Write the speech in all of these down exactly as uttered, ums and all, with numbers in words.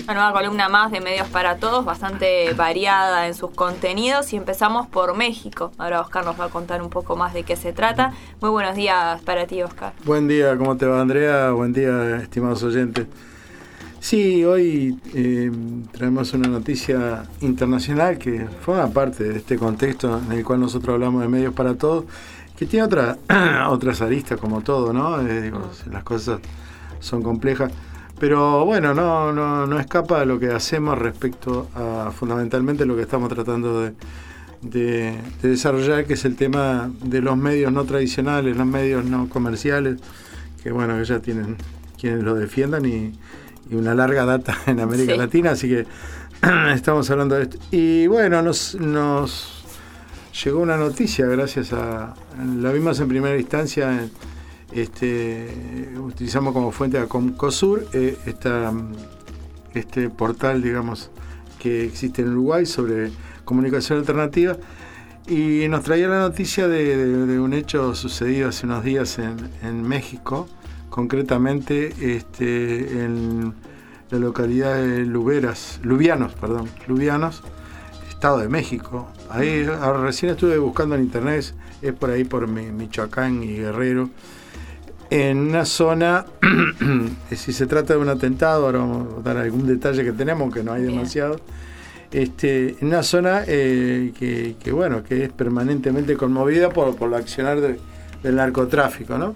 Una nueva columna más de Medios para Todos, bastante variada en sus contenidos, y empezamos por México. Ahora Oscar nos va a contar un poco más de qué se trata. Muy buenos días para ti, Oscar. Buen día, ¿cómo te va, Andrea? Buen día, estimados oyentes. Sí, hoy eh, traemos una noticia internacional que forma parte de este contexto en el cual nosotros hablamos de Medios para Todos, que tiene otra, otras aristas como todo, ¿no? Eh, digo, las cosas son complejas. Pero bueno, no, no, no escapa de lo que hacemos respecto a fundamentalmente lo que estamos tratando de, de, de desarrollar, que es el tema de los medios no tradicionales, los medios no comerciales, que bueno, que ya tienen quienes lo defiendan y, y una larga data en América sí. Latina, así que estamos hablando de esto. Y bueno, nos, nos llegó una noticia, gracias a, la vimos en primera instancia en, Este, utilizamos como fuente a Comcosur, eh, esta, este portal, digamos, que existe en Uruguay sobre comunicación alternativa, y nos traía la noticia de, de, de un hecho sucedido hace unos días en, en México, concretamente este, en la localidad de Luberas, Lubianos, perdón, Lubianos, Estado de México. Ahí ahora, recién estuve buscando en internet, es por ahí por Michoacán y Guerrero. En una zona, si se trata de un atentado, ahora vamos a dar algún detalle que tenemos, que no hay demasiado, este, en una zona eh, que, que, bueno, que es permanentemente conmovida por, por el accionar de, del narcotráfico, ¿no?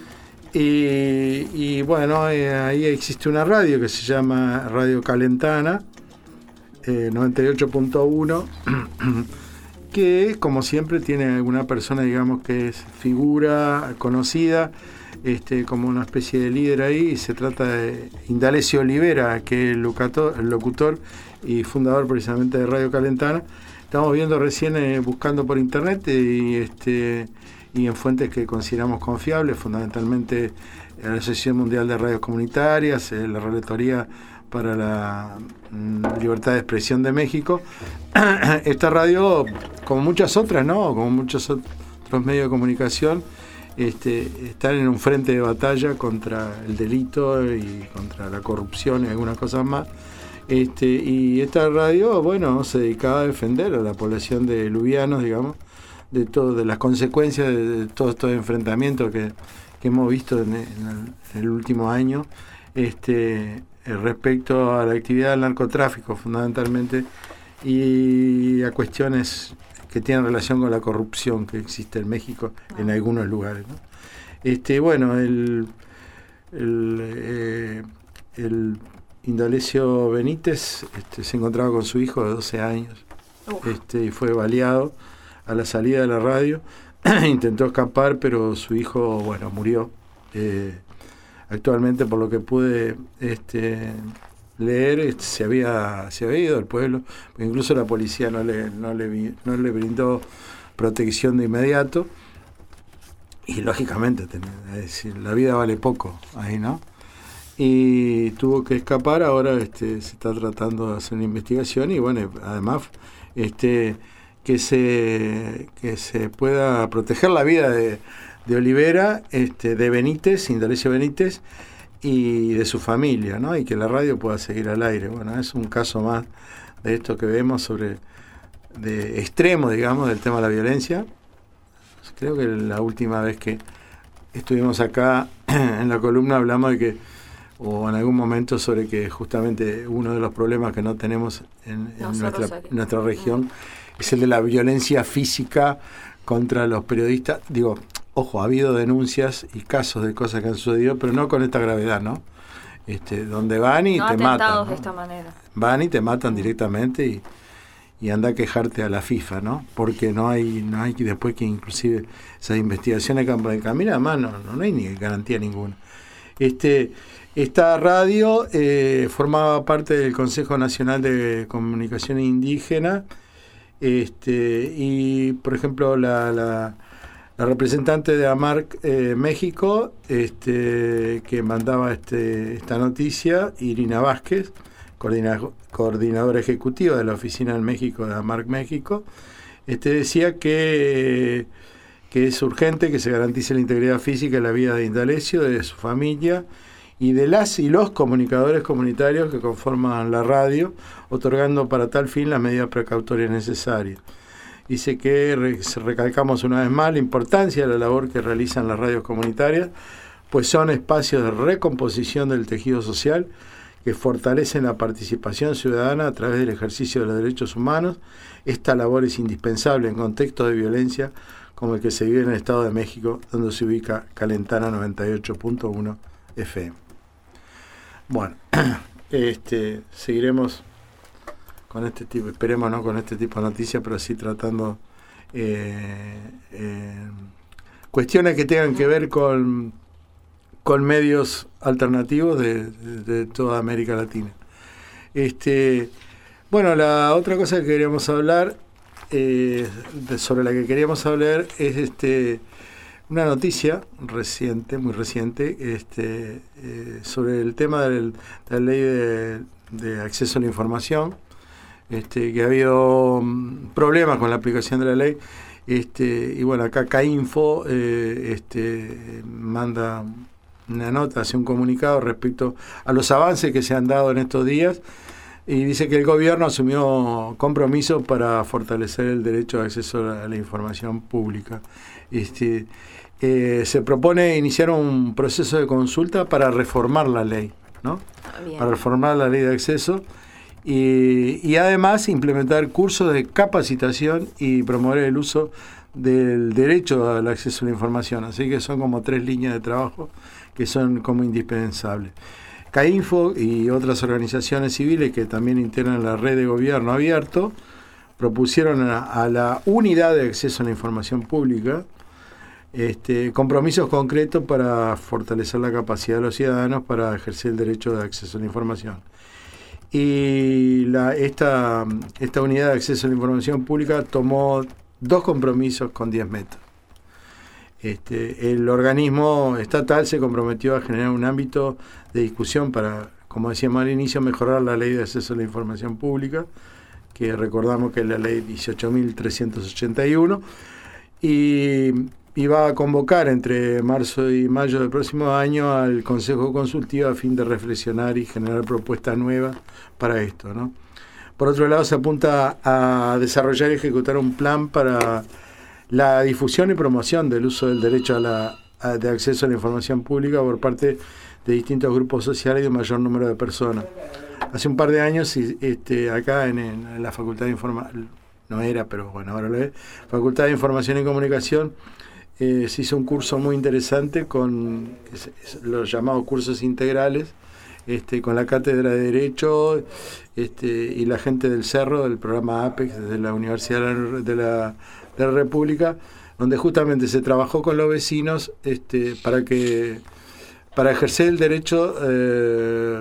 Y, y bueno, eh, ahí existe una radio que se llama Radio Calentana, eh, noventa y ocho punto uno, que como siempre tiene alguna persona, digamos, que es figura conocida, Este, como una especie de líder ahí, y se trata de Indalecio Olivera, que es el locutor, el locutor y fundador precisamente de Radio Calentana. Estamos viendo recién, eh, buscando por internet y, este, y en fuentes que consideramos confiables, fundamentalmente la Asociación Mundial de Radios Comunitarias, eh, la Relatoría para la mm, Libertad de Expresión de México. Esta radio, como muchas otras, ¿no? Como muchos otros medios de comunicación, Este, están en un frente de batalla contra el delito y contra la corrupción y algunas cosas más. Este, y esta radio, bueno, se dedicaba a defender a la población de lubianos, digamos, de todo, de las consecuencias de, de todos estos enfrentamientos que, que hemos visto en el, en el último año, este, respecto a la actividad del narcotráfico, fundamentalmente, y a cuestiones que tienen relación con la corrupción que existe en México en algunos lugares, ¿no? Este, bueno, el, el, eh, el Indalecio Benítez este, se encontraba con su hijo de doce años, este, y fue baleado a la salida de la radio. Intentó escapar, pero su hijo, bueno, murió. Eh, actualmente, por lo que pude este, leer, este, se había se había ido del pueblo, incluso la policía no le no le no le brindó protección de inmediato, y lógicamente, es decir, la vida vale poco ahí, ¿no? Y tuvo que escapar. Ahora este se está tratando de hacer una investigación, y bueno, además este que se que se pueda proteger la vida de, de Olivera, este de Benítez, Indalecio Benítez, y de su familia, ¿no? Y que la radio pueda seguir al aire. Bueno, es un caso más de esto que vemos sobre de extremo, digamos, del tema de la violencia. Creo que la última vez que estuvimos acá en la columna hablamos de que, o en algún momento, sobre que justamente uno de los problemas que no tenemos en, en nuestra, nuestra región es el de la violencia física contra los periodistas. Digo, ojo, ha habido denuncias y casos de cosas que han sucedido, pero no con esta gravedad, ¿no? Este, donde van y no te matan, ¿no? De esta manera. Van y te matan directamente, y, y anda a quejarte a la FIFA, ¿no? Porque no hay, no hay después que inclusive esas investigaciones de campo de camino, además no, no hay ni garantía ninguna. Este, esta radio eh, formaba parte del Consejo Nacional de Comunicación Indígena, este, y por ejemplo la, la La representante de AMARC eh, México, este, que mandaba este, esta noticia, Irina Vázquez, coordina, coordinadora ejecutiva de la oficina en México de AMARC México, este, decía que, que es urgente que se garantice la integridad física y la vida de Indalecio, de su familia, y de las y los comunicadores comunitarios que conforman la radio, otorgando para tal fin las medidas precautorias necesarias. Dice que re, recalcamos una vez más la importancia de la labor que realizan las radios comunitarias, pues son espacios de recomposición del tejido social que fortalecen la participación ciudadana a través del ejercicio de los derechos humanos. Esta labor es indispensable en contextos de violencia como el que se vive en el Estado de México, donde se ubica Calentana noventa y ocho punto uno F M. Bueno, este, seguiremos con este tipo, esperemos no con este tipo de noticias, pero sí tratando eh, eh, cuestiones que tengan que ver con con medios alternativos de, de, de toda América Latina. Este, bueno, la otra cosa que queríamos hablar, eh, de, sobre la que queríamos hablar, es este una noticia reciente, muy reciente, este, eh, sobre el tema del, de la ley de, de acceso a la información, este, que ha habido um, problemas con la aplicación de la ley. Este, y bueno, acá CAINFO eh, este, manda una nota, hace un comunicado respecto a los avances que se han dado en estos días y dice que el gobierno asumió compromiso para fortalecer el derecho de acceso a la información pública. Este, eh, se propone iniciar un proceso de consulta para reformar la ley, ¿no? Bien. Para reformar la ley de acceso y, y además implementar cursos de capacitación y promover el uso del derecho al acceso a la información. Así que son como tres líneas de trabajo que son como indispensables. CAINFO y otras organizaciones civiles que también integran la red de gobierno abierto propusieron a, a la unidad de acceso a la información pública este, compromisos concretos para fortalecer la capacidad de los ciudadanos para ejercer el derecho de acceso a la información. Y la, esta, esta unidad de acceso a la información pública tomó dos compromisos con diez metas. Este, el organismo estatal se comprometió a generar un ámbito de discusión para, como decíamos al inicio, mejorar la ley de acceso a la información pública, que recordamos que es la ley dieciocho mil trescientos ochenta y uno, y, y va a convocar entre marzo y mayo del próximo año al Consejo Consultivo a fin de reflexionar y generar propuestas nuevas para esto, ¿no? Por otro lado, se apunta a desarrollar y ejecutar un plan para la difusión y promoción del uso del derecho a la, a, de acceso a la información pública por parte de distintos grupos sociales y de un mayor número de personas. Hace un par de años, este, acá en, en la Facultad de Información, no era, pero bueno, ahora lo es, Facultad de Información y Comunicación, eh, se hizo un curso muy interesante con es, es, los llamados cursos integrales, este, con la Cátedra de Derecho este, y la gente del Cerro, del programa APEX, desde la Universidad de la, de la de la República, donde justamente se trabajó con los vecinos este, para que para ejercer el derecho eh,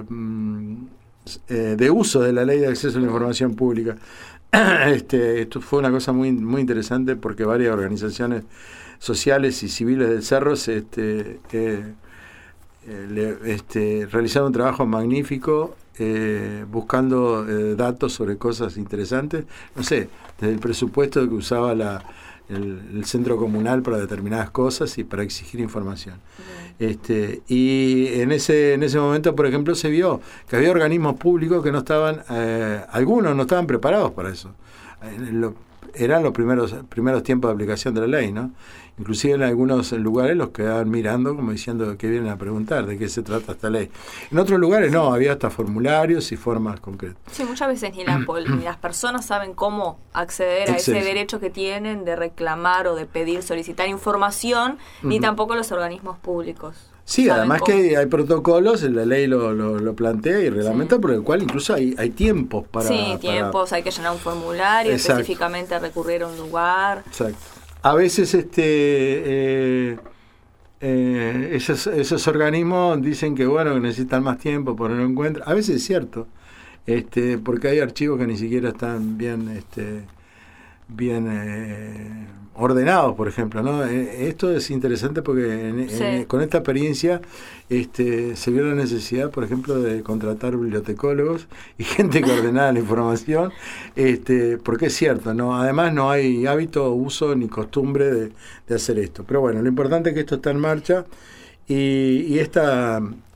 eh, de uso de la ley de acceso a la información pública. Este, esto fue una cosa muy muy interesante porque varias organizaciones sociales y civiles del Cerro se, este, eh, eh, le, este, realizaron un trabajo magnífico eh, buscando eh, datos sobre cosas interesantes, no sé, desde el presupuesto que usaba la, el, el centro comunal para determinadas cosas y para exigir información. Uh-huh. Este, y en ese en ese momento, por ejemplo, se vio que había organismos públicos que no estaban, eh, algunos no estaban preparados para eso. Eh, lo, eran los primeros primeros tiempos de aplicación de la ley, ¿no? Inclusive en algunos lugares los quedaban mirando como diciendo que vienen a preguntar de qué se trata esta ley. En otros lugares no, había hasta formularios y formas concretas. Sí, muchas veces ni, la, ni las personas saben cómo acceder a ese derecho que tienen de reclamar o de pedir, solicitar información, uh-huh. ni tampoco los organismos públicos. Sí, además cómo. Que hay protocolos, la ley lo, lo, lo plantea y reglamenta, sí. por el cual incluso hay, hay tiempos para... Sí, tiempos, para... hay que llenar un formulario, exacto. específicamente recurrir a un lugar. Exacto. A veces este eh, eh, esos, esos organismos dicen que bueno que necesitan más tiempo, pero no encuentran. A veces es cierto, este, porque hay archivos que ni siquiera están bien este, bien eh, ordenados, por ejemplo, ¿no? Eh, esto es interesante porque en, sí. en, con esta experiencia este, se vio la necesidad, por ejemplo, de contratar bibliotecólogos y gente que ordenara la información, este, porque es cierto, no, además no hay hábito, uso ni costumbre de, de hacer esto. Pero bueno, lo importante es que esto está en marcha y, y esta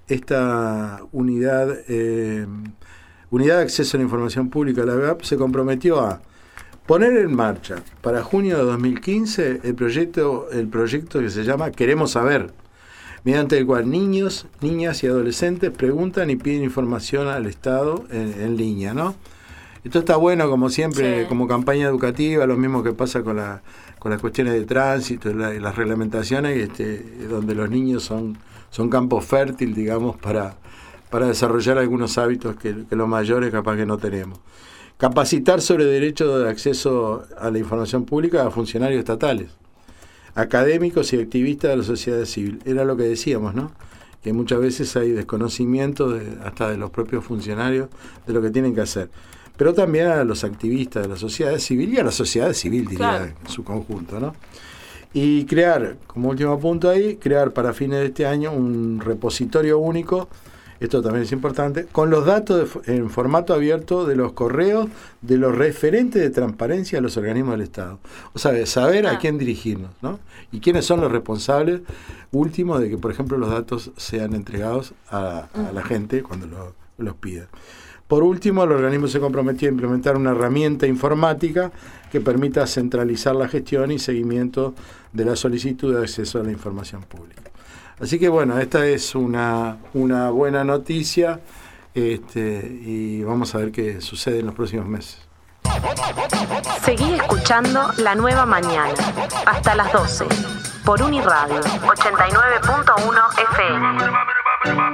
esta unidad, eh, unidad de acceso a la información pública, la U A P, se comprometió a poner en marcha para junio de dos mil quince el proyecto, el proyecto que se llama Queremos Saber, mediante el cual niños, niñas y adolescentes preguntan y piden información al Estado en, en línea, ¿no? Esto está bueno, como siempre, sí, como campaña educativa, lo mismo que pasa con, la, con las cuestiones de tránsito y, la, y las reglamentaciones, este, donde los niños son, son campo fértil, digamos, para, para desarrollar algunos hábitos que, que los mayores capaz que no tenemos. Capacitar sobre derechos de acceso a la información pública a funcionarios estatales, académicos y activistas de la sociedad civil. Era lo que decíamos, ¿no? Que muchas veces hay desconocimiento de, hasta de los propios funcionarios de lo que tienen que hacer. Pero también a los activistas de la sociedad civil y a la sociedad civil, diría, claro, en su conjunto, ¿no? Y crear, como último punto ahí, crear para fines de este año un repositorio único, esto también es importante, con los datos de, en formato abierto de los correos de los referentes de transparencia a los organismos del Estado. O sea, saber ah. a quién dirigirnos, ¿no? Y quiénes son los responsables últimos de que, por ejemplo, los datos sean entregados a, a la gente cuando lo, los pida. Por último, el organismo se comprometió a implementar una herramienta informática que permita centralizar la gestión y seguimiento de la solicitud de acceso a la información pública. Así que bueno, esta es una, una buena noticia, este, y vamos a ver qué sucede en los próximos meses. Seguí escuchando La Nueva Mañana hasta las doce por Uniradio ochenta y nueve punto uno F M.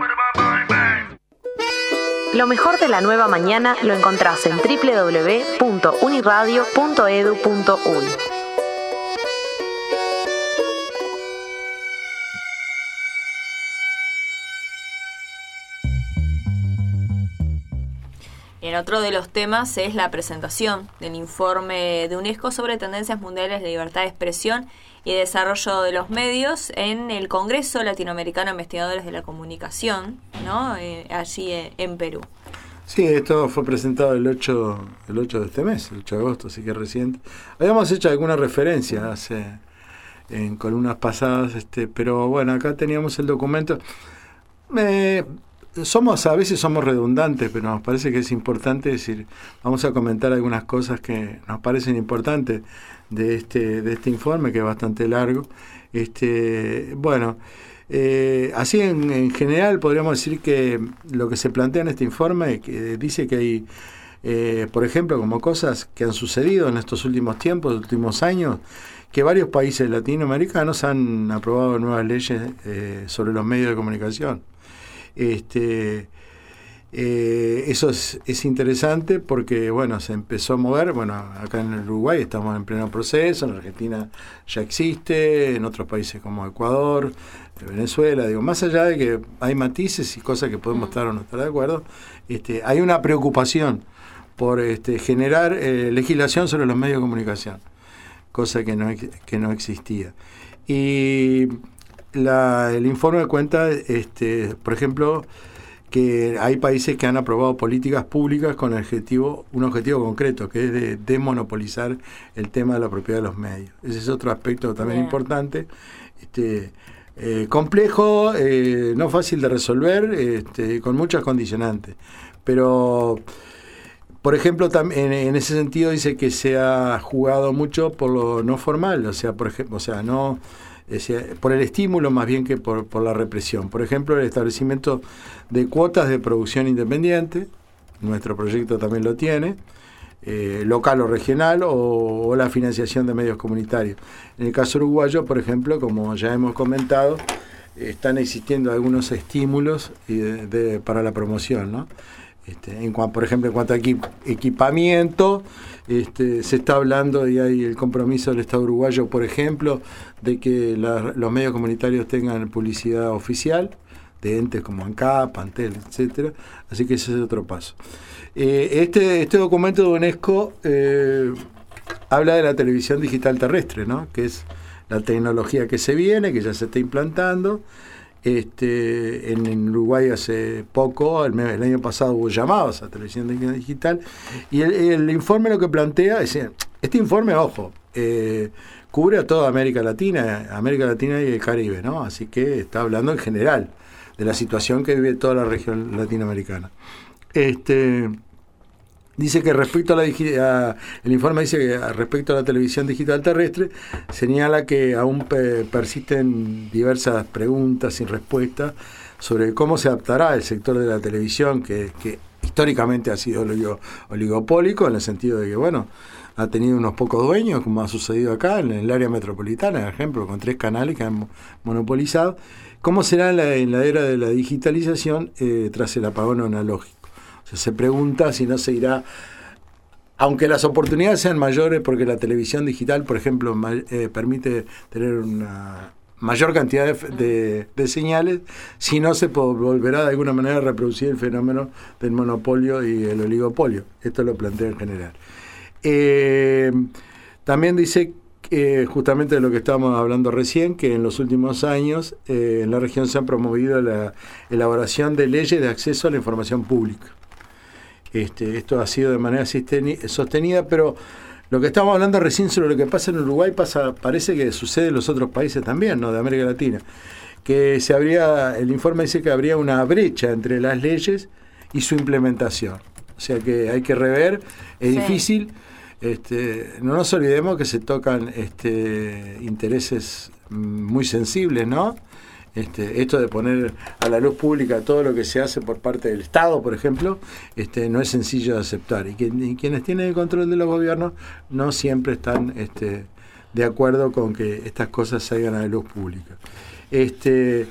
Lo mejor de La Nueva Mañana lo encontrás en doble u doble u doble u punto uniradio punto e d u punto u n. En otro de los temas es la presentación del informe de UNESCO sobre tendencias mundiales de libertad de expresión y desarrollo de los medios en el Congreso Latinoamericano de Investigadores de la Comunicación, ¿no? Eh, allí en, en Perú. Sí, esto fue presentado el ocho, el ocho de este mes, el ocho de agosto, así que es reciente. Habíamos hecho alguna referencia hace en columnas pasadas, este, pero bueno, acá teníamos el documento. Eh, somos a veces somos redundantes, pero nos parece que es importante decir, vamos a comentar algunas cosas que nos parecen importantes de este de este informe, que es bastante largo. Este, bueno, eh, así en, en general podríamos decir que lo que se plantea en este informe, que dice que hay, eh, por ejemplo, como cosas que han sucedido en estos últimos tiempos, últimos años, que varios países latinoamericanos han aprobado nuevas leyes eh, sobre los medios de comunicación. Este, eh, eso es, es interesante porque, bueno, se empezó a mover. Bueno, acá en el Uruguay estamos en pleno proceso, en Argentina ya existe, en otros países como Ecuador, Venezuela. Digo, más allá de que hay matices y cosas que podemos estar o no estar de acuerdo, este, hay una preocupación por este, generar eh, legislación sobre los medios de comunicación, cosa que no, que no existía. Y La, el informe cuenta, este, por ejemplo, que hay países que han aprobado políticas públicas con el objetivo, un objetivo concreto, que es de desmonopolizar el tema de la propiedad de los medios. Ese es otro aspecto también Bien. importante, este, eh, complejo, eh, no fácil de resolver, este, con muchas condicionantes. Pero, por ejemplo, también en ese sentido dice que se ha jugado mucho por lo no formal, o sea, por ejemplo, o sea, no Es decir, por el estímulo más bien que por, por la represión. Por ejemplo, el establecimiento de cuotas de producción independiente, nuestro proyecto también lo tiene, eh, local o regional, o, o la financiación de medios comunitarios. En el caso uruguayo, por ejemplo, como ya hemos comentado, están existiendo algunos estímulos de, de, para la promoción, ¿no? Este, en cuanto, por ejemplo, en cuanto a equip, equipamiento, este, se está hablando y hay el compromiso del Estado uruguayo, por ejemplo, de que la, los medios comunitarios tengan publicidad oficial de entes como ANCAP, Antel, etcétera. Así que ese es otro paso. Eh, este, este documento de UNESCO eh, habla de la televisión digital terrestre, ¿no? Que es la tecnología que se viene, que ya se está implantando. Este, en, en Uruguay hace poco, el, el año pasado, hubo llamados a televisión digital, y el, el informe lo que plantea es, este informe, ojo, eh, cubre a toda América Latina, América Latina y el Caribe, ¿no? Así que está hablando en general, de la situación que vive toda la región latinoamericana. Este, dice que respecto a la a, el informe dice que respecto a la televisión digital terrestre, señala que aún pe, persisten diversas preguntas sin respuesta sobre cómo se adaptará el sector de la televisión, que, que históricamente ha sido oligopólico, en el sentido de que, bueno, ha tenido unos pocos dueños, como ha sucedido acá en el área metropolitana, por ejemplo, con tres canales que han monopolizado. ¿Cómo será en la, en la era de la digitalización eh, tras el apagón analógico? O sea, se pregunta si no se irá, aunque las oportunidades sean mayores, porque la televisión digital, por ejemplo, ma, eh, permite tener una mayor cantidad de, de, de señales, si no se volverá de alguna manera a reproducir el fenómeno del monopolio y el oligopolio. Esto lo plantea en general. Eh, también dice eh, justamente de lo que estábamos hablando recién, que en los últimos años eh, en la región se han promovido la elaboración de leyes de acceso a la información pública. Este, esto ha sido de manera sostenida, pero lo que estamos hablando recién sobre lo que pasa en Uruguay pasa, parece que sucede en los otros países también, ¿no?, de América Latina, que se habría, el informe dice que habría una brecha entre las leyes y su implementación. O sea que hay que rever, es sí. difícil. Este, no nos olvidemos que se tocan este, intereses muy sensibles, ¿no? Este, esto de poner a la luz pública todo lo que se hace por parte del Estado, por ejemplo, este, no es sencillo de aceptar. Y, que, y quienes tienen el control de los gobiernos no siempre están este, de acuerdo con que estas cosas salgan a la luz pública. Este,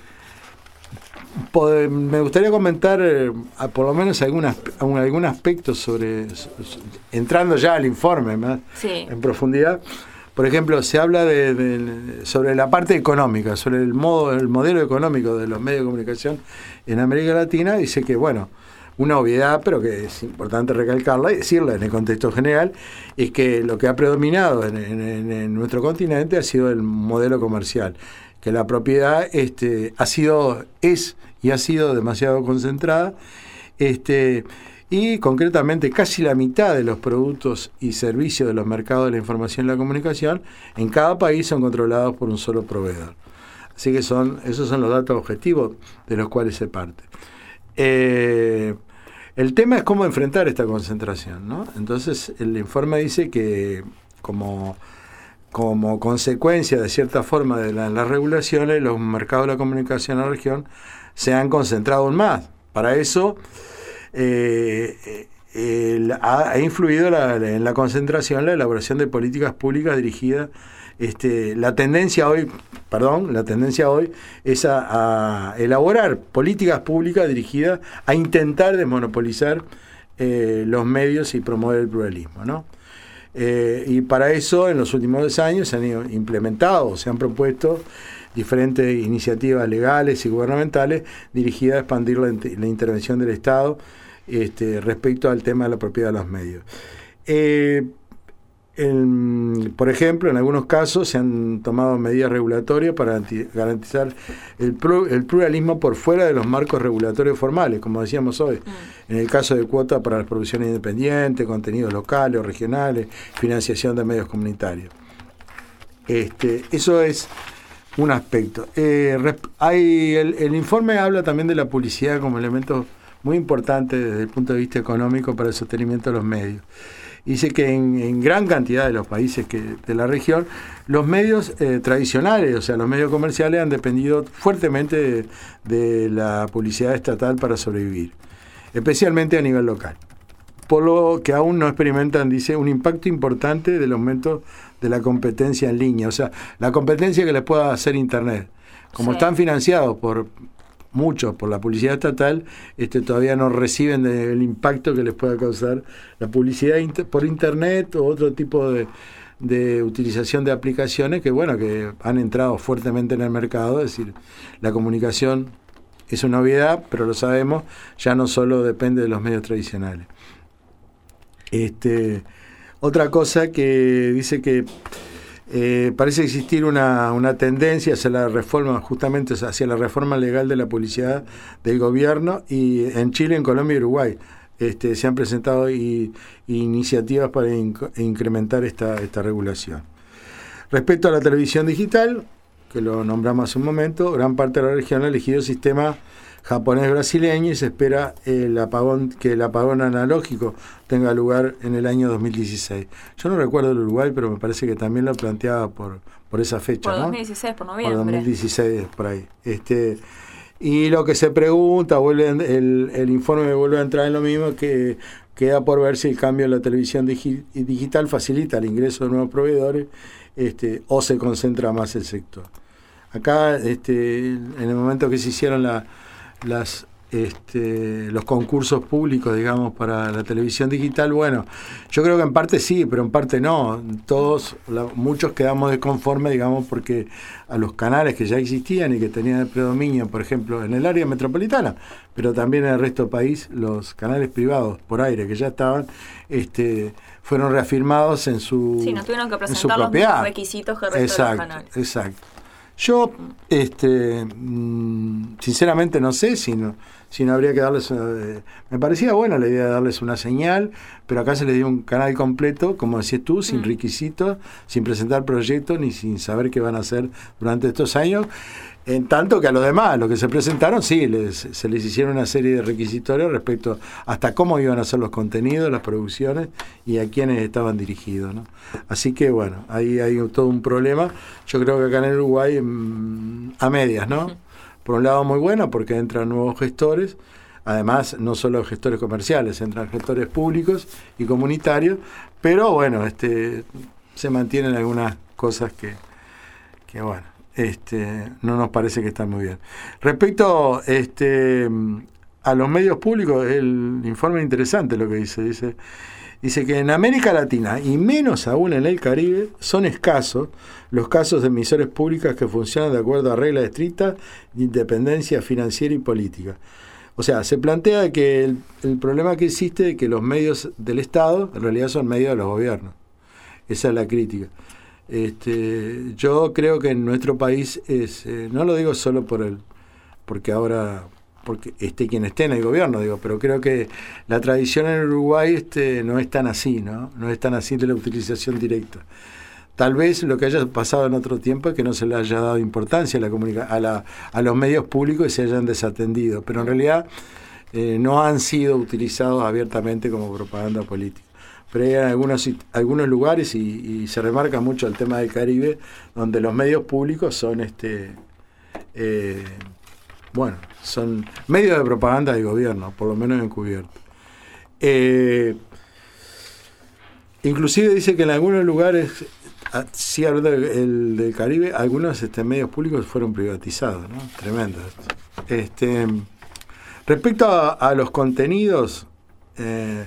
pod- me gustaría comentar eh, a, por lo menos algunas, algún aspecto sobre, entrando ya al informe más sí. en profundidad. Por ejemplo, se habla de, de, sobre la parte económica, sobre el modo, el modelo económico de los medios de comunicación en América Latina. Dice que, bueno, una obviedad, pero que es importante recalcarla y decirla en el contexto general, es que lo que ha predominado en, en, en nuestro continente ha sido el modelo comercial, que la propiedad este, ha sido, es y ha sido demasiado concentrada, este y concretamente casi la mitad de los productos y servicios de los mercados de la información y la comunicación en cada país son controlados por un solo proveedor. Así que son esos son los datos objetivos de los cuales se parte. Eh, el tema es cómo enfrentar esta concentración, ¿no? Entonces el informe dice que como, como consecuencia de cierta forma de la, las regulaciones, los mercados de la comunicación en la región se han concentrado aún más. Para eso Eh, eh, ha, ha influido la, la, en la concentración la elaboración de políticas públicas dirigidas. Este, la tendencia hoy, perdón, la tendencia hoy es a, a elaborar políticas públicas dirigidas a intentar desmonopolizar eh, los medios y promover el pluralismo, ¿no? Eh, y para eso, en los últimos dos años se han ido implementado, se han propuesto diferentes iniciativas legales y gubernamentales dirigidas a expandir la, la intervención del Estado este, respecto al tema de la propiedad de los medios. Eh, en, por ejemplo, en algunos casos se han tomado medidas regulatorias para garantizar el, el pluralismo por fuera de los marcos regulatorios formales, como decíamos hoy, mm. en el caso de cuotas para las producciones independientes, contenidos locales o regionales, financiación de medios comunitarios. Este, eso es un aspecto. Eh, hay el, el informe habla también de la publicidad como elemento muy importante desde el punto de vista económico para el sostenimiento de los medios. Dice que en, en gran cantidad de los países que, de la región, los medios eh, tradicionales, o sea, los medios comerciales, han dependido fuertemente de, de la publicidad estatal para sobrevivir, especialmente a nivel local. Por lo que aún no experimentan, dice, un impacto importante del aumento de la competencia en línea, o sea, la competencia que les pueda hacer Internet. Como sí. están financiados por muchos por la publicidad estatal, este, todavía no reciben de, el impacto que les pueda causar la publicidad inter, por Internet o otro tipo de, de utilización de aplicaciones que, bueno, que han entrado fuertemente en el mercado. Es decir, la comunicación es una obviedad, pero lo sabemos, ya no solo depende de los medios tradicionales. Este, otra cosa que dice que eh, parece existir una, una tendencia hacia la reforma, justamente hacia la reforma legal de la publicidad del gobierno, y en Chile, en Colombia y Uruguay este, se han presentado y, y iniciativas para inc- incrementar esta, esta regulación. Respecto a la televisión digital, que lo nombramos hace un momento, gran parte de la región ha elegido sistemas japonés-brasileño y se espera el apagón, que el apagón analógico tenga lugar en el año dos mil dieciséis. Yo no recuerdo el Uruguay, pero me parece que también lo planteaba por, por esa fecha, por ¿no? dos mil dieciséis, por noviembre. Por dos mil dieciséis, por ahí. Este, y lo que se pregunta, vuelve el, el informe vuelve a entrar en lo mismo, que queda por ver si el cambio en la televisión digi, digital facilita el ingreso de nuevos proveedores este, o se concentra más el sector. Acá, este, en el momento que se hicieron la, las, este, los concursos públicos, digamos, para la televisión digital, bueno, yo creo que en parte sí, pero en parte no. Todos, la, muchos quedamos desconformes, digamos, porque a los canales que ya existían y que tenían el predominio, por ejemplo, en el área metropolitana, pero también en el resto del país, los canales privados por aire que ya estaban, este, fueron reafirmados en su Sí, no tuvieron que en su presentar los propiedad. mismos requisitos que el resto Exacto, de los canales. Exacto. Yo, este, sinceramente no sé si no, si no habría que darles, eh, me parecía buena la idea de darles una señal, pero acá se les dio un canal completo, como decías tú, sin mm. requisitos, sin presentar proyectos, ni sin saber qué van a hacer durante estos años, en tanto que a los demás, los que se presentaron, sí, les, se les hicieron una serie de requisitorios respecto hasta cómo iban a ser los contenidos, las producciones y a quiénes estaban dirigidos, ¿no? Así que bueno, ahí hay todo un problema. Yo creo que acá en Uruguay mmm, a medias, ¿no? Por un lado muy bueno porque entran nuevos gestores, además no solo gestores comerciales, entran gestores públicos y comunitarios, pero bueno, este se mantienen algunas cosas que, que bueno, Este, no nos parece que están muy bien. Respecto este, a los medios públicos, el informe es interesante lo que dice. Dice, dice que en América Latina, y menos aún en el Caribe, son escasos los casos de emisoras públicas que funcionan de acuerdo a reglas estrictas de independencia financiera y política. O sea, se plantea que el, el problema que existe es que los medios del Estado en realidad son medios de los gobiernos. Esa es la crítica. Este, yo creo que en nuestro país es, eh, no lo digo solo por el, porque ahora, porque esté quien esté en el gobierno, digo, pero creo que la tradición en Uruguay este, no es tan así, ¿no? No es tan así de la utilización directa. Tal vez lo que haya pasado en otro tiempo es que no se le haya dado importancia a la comunica- a, la, a los medios públicos y se hayan desatendido, pero en realidad eh, no han sido utilizados abiertamente como propaganda política. Pero hay algunos, algunos lugares, y, y se remarca mucho el tema del Caribe, donde los medios públicos son, este eh, bueno, son medios de propaganda del gobierno, por lo menos encubierto. Eh, inclusive dice que en algunos lugares, sí hablando del, del Caribe, algunos este, medios públicos fueron privatizados, ¿no? Tremendo. Este, respecto a, a los contenidos, eh,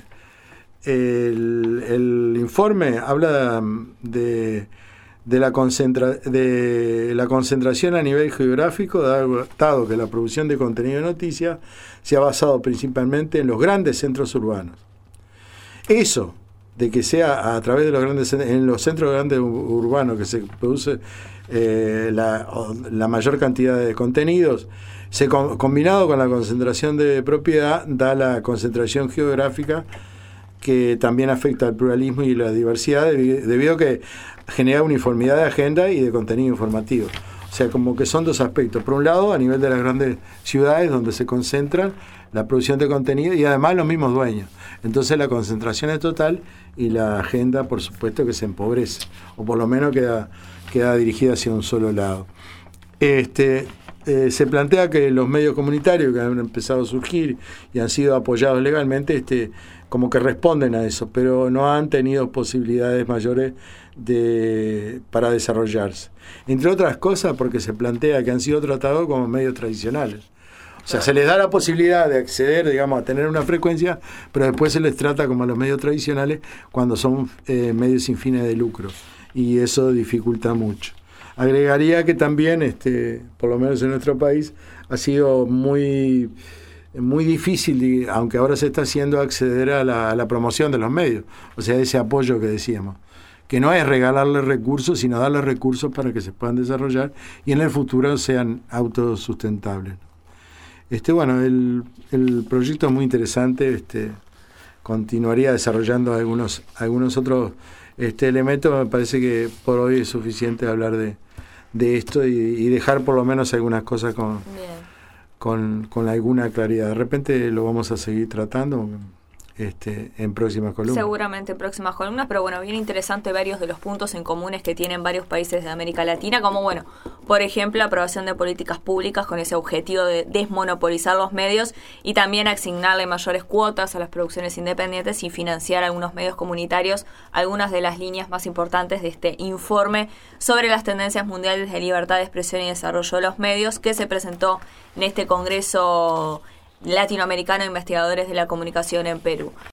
El, el informe habla de, de, la concentra, de la concentración a nivel geográfico, dado, dado que la producción de contenido de noticias se ha basado principalmente en los grandes centros urbanos. Eso, de que sea a través de los grandes en los centros grandes urbanos que se produce eh, la, la mayor cantidad de contenidos, se, combinado con la concentración de propiedad, da la concentración geográfica, que también afecta al pluralismo y la diversidad debido a que genera uniformidad de agenda y de contenido informativo. O sea, como que son dos aspectos. Por un lado, a nivel de las grandes ciudades donde se concentra la producción de contenido y además los mismos dueños. Entonces la concentración es total y la agenda, por supuesto, que se empobrece, o por lo menos queda, queda dirigida hacia un solo lado. Este... Eh, se plantea que los medios comunitarios que han empezado a surgir y han sido apoyados legalmente, este, como que responden a eso, pero no han tenido posibilidades mayores de, para desarrollarse. Entre otras cosas porque se plantea que han sido tratados como medios tradicionales. O sea, se les da la posibilidad de acceder, digamos, a tener una frecuencia, pero después se les trata como a los medios tradicionales cuando son eh, medios sin fines de lucro. Y eso dificulta mucho. Agregaría que también, este, por lo menos en nuestro país, ha sido muy, muy difícil, aunque ahora se está haciendo, acceder a la, a la promoción de los medios. O sea, ese apoyo que decíamos. Que no es regalarles recursos, sino darles recursos para que se puedan desarrollar y en el futuro sean autosustentables. Este, bueno, el, el proyecto es muy interesante. Este, continuaría desarrollando algunos, algunos otros este, elementos. Me parece que por hoy es suficiente hablar de de esto y, y dejar por lo menos algunas cosas con, con con, con alguna claridad. De repente lo vamos a seguir tratando este, en próximas columnas. Seguramente en próximas columnas, pero bueno, bien interesante varios de los puntos en comunes que tienen varios países de América Latina, como bueno, por ejemplo, la aprobación de políticas públicas con ese objetivo de desmonopolizar los medios y también asignarle mayores cuotas a las producciones independientes y financiar algunos medios comunitarios, algunas de las líneas más importantes de este informe sobre las tendencias mundiales de libertad de expresión y desarrollo de los medios que se presentó en este Congreso Latinoamericano de Investigadores de la Comunicación en Perú.